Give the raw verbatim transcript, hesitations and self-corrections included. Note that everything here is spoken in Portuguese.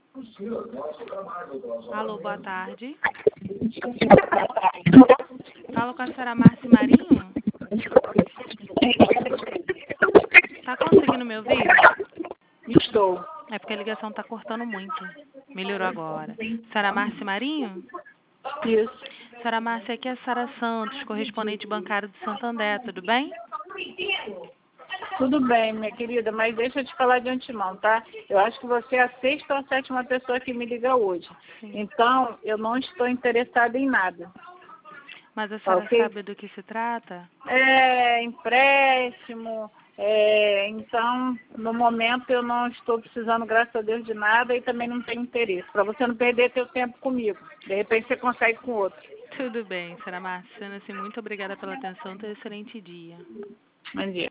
Alô, boa tarde. Falo com a senhora Márcia Marinho? Tá conseguindo me ouvir? Estou. É porque a ligação tá cortando muito. Melhorou agora. Senhora Márcia Marinho? Isso. Senhora Márcia, aqui é a Sara Santos, correspondente bancário do Santander, tudo bem? Tudo bem, minha querida, mas deixa eu te falar de antemão, tá? Eu acho que você é a sexta ou a sétima pessoa que me liga hoje. Sim. Então, eu não estou interessada em nada. Mas a senhora Ok? sabe do que se trata? É, empréstimo, é, então, no momento eu não estou precisando, graças a Deus, de nada e também não tenho interesse. Para você não perder seu tempo comigo. De repente você consegue com outro. Tudo bem, senhora Márcia. Assim, muito obrigada pela atenção. Tenha um excelente dia. Bom dia.